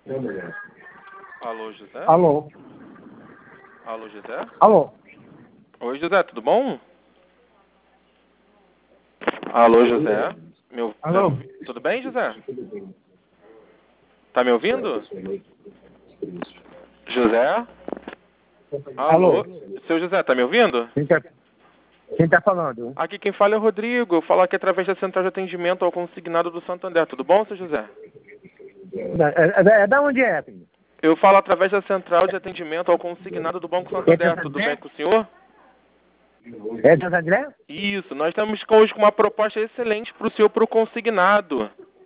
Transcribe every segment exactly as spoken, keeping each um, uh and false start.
Alô, José? Alô? Alô, José? Alô? Oi, José, tudo bom? Alô, José? Meu, Alô? tá- tudo bem, José? Tá me ouvindo? José? Alô? Alô? Seu José, tá me ouvindo? Quem tá, quem tá falando? Aqui quem fala é o Rodrigo. Eu falo aqui através da central de atendimento ao consignado do Santander. Tudo bom, seu José? É, é, é da onde é, filho? Eu falo através da central de atendimento ao consignado do Banco É de Santander. Santo Tudo André? bem com o senhor? É de Santo André? Isso, nós estamos com hoje com uma proposta excelente para o senhor para o consignado.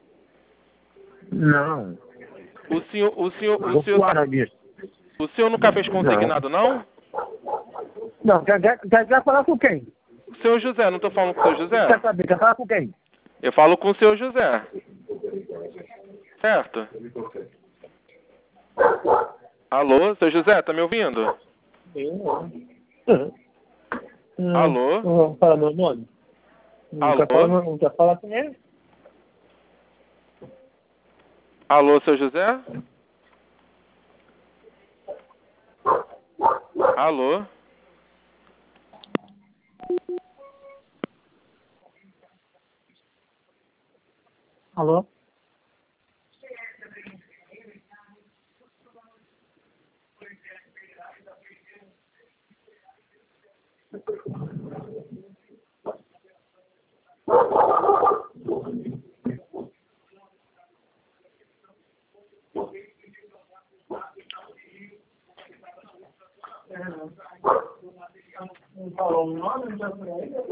Não. O senhor, o senhor, o Vou senhor, fora disso. o senhor nunca fez Não. consignado, não? Não, quer, quer, quer, quer falar com quem? Seu José, não estou falando com o seu José? Quer saber? Quer falar com quem? Eu falo com o seu José. Certo? Alô, seu José, tá me ouvindo? Alô? Não fala meu nome? Não Alô? quer falar, não quer falar com ele? Alô, seu José? Alô? Alô? Não falou o nome, não já foi aí?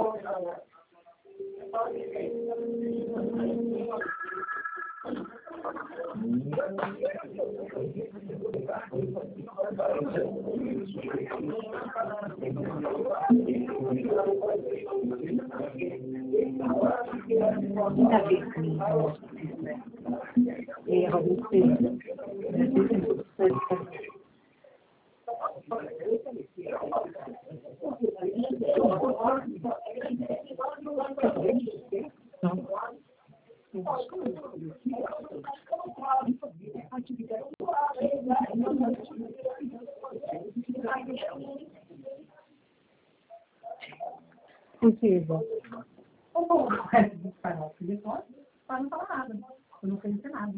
Muita vez comigo. E eu vou possível. O povo vai falar o telefone, para não falar nada. Eu não conheço nada.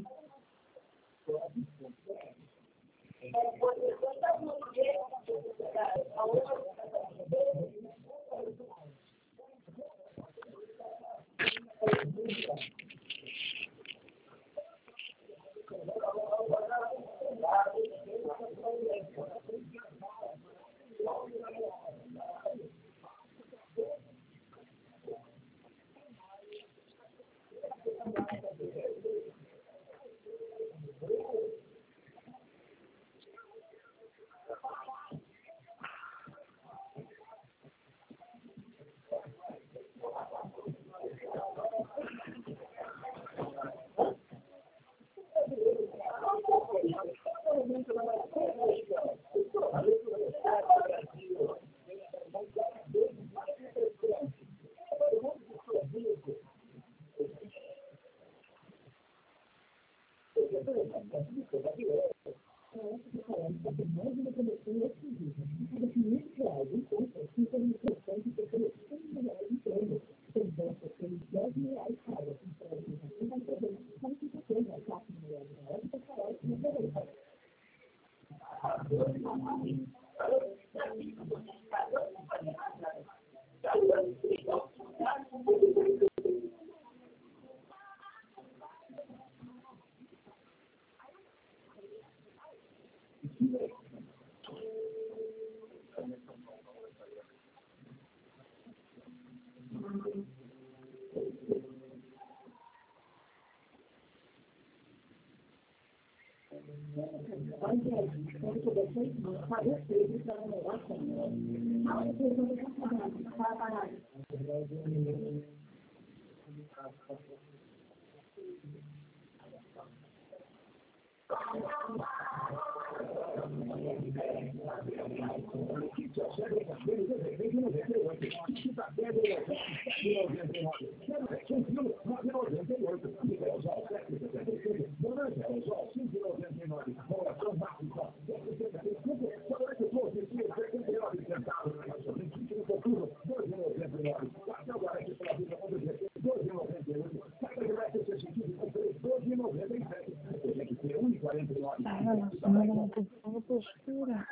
Ah, nossa, mas não tem uma postura.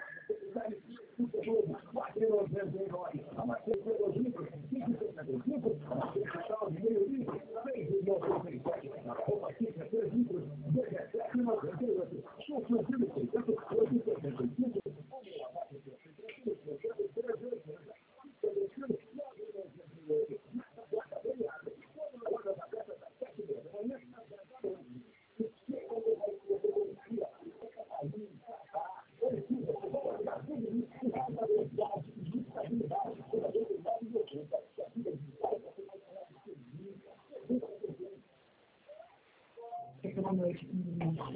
Aquela noite que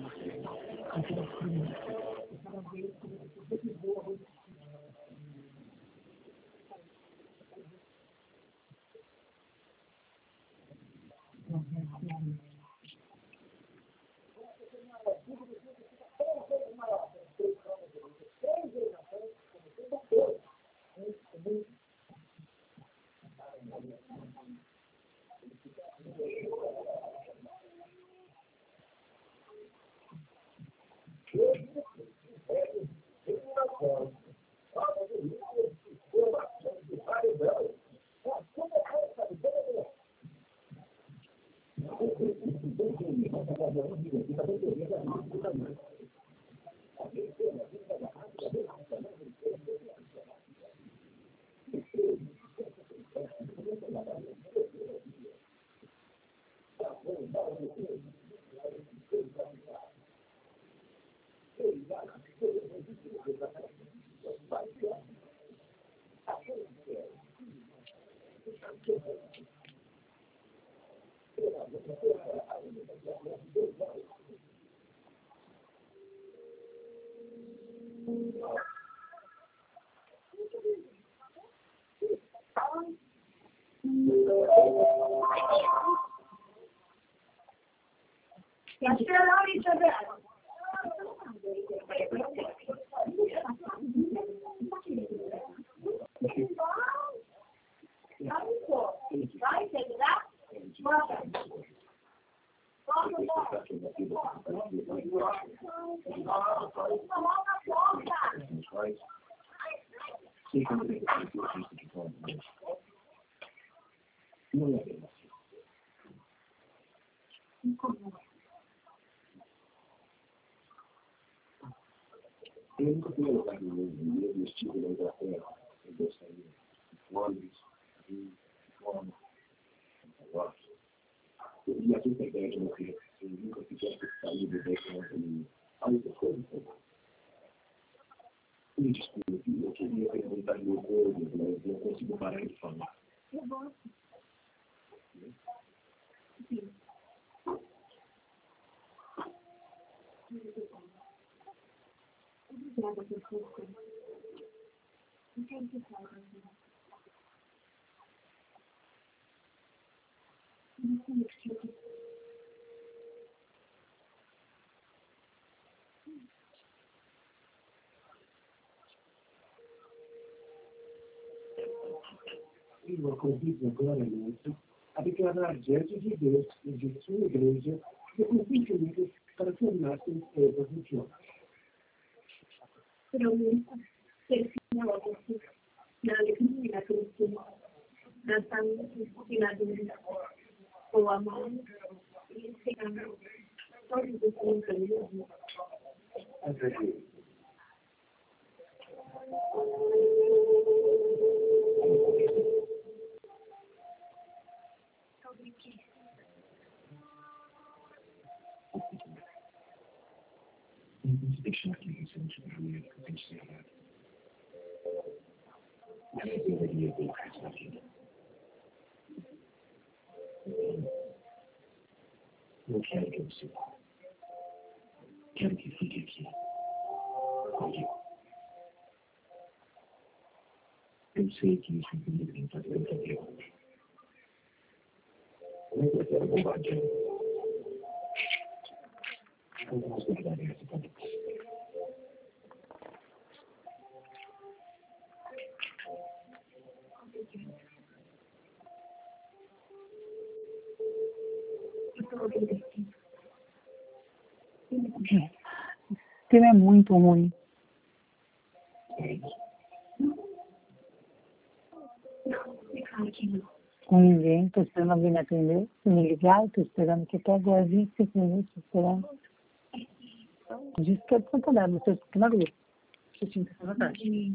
Eu nunca fui lugar no mundo, eu estive na Inglaterra, eu gostaria de Londres, de Roma, eu gosto. E aqui tem ideia de morrer, eu nunca fiquei saído desse algumas coisas. Me desculpe, eu queria perguntar mil coisas, mas não consigo parar de falar. Eu gosto. Sim. Obrigada por você. Não quero que fale. Não consigo. Eu convido agora mesmo a declarar diante de Deus e de sua igreja que eu convido para tornar-se todas os jovens. Prometo ser fiel a você, na alegria e na felicidade, na saúde e na dúvida, com o amor e ensinamento, todos os dias da minha vida. Amém. Vamos deixar que isso não se joelhe com sinceridade. A fidelidade pelo resto da vida. Não quero que você vá. Quero que fique aqui. Comigo. Eu sei que isso me faz tanta vergonha. Mas eu quero bombardear. Vamos guardar essa para Estou obedecendo. O tema é muito ruim. Com ninguém, tô esperando alguém me atender, me ligar, tô esperando que até agora vinte e cinco minutos esperando. Diz que é de Santo André, você fica na rua. Você tinha que estar na tarde.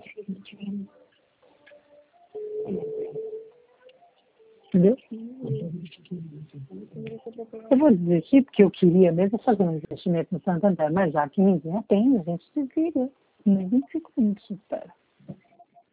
Entendeu? Eu vou dizer aqui porque eu queria mesmo fazer um investimento no Santo André, mas já que ninguém atende, a gente desliga. Nem vinte e cinco minutos de espera.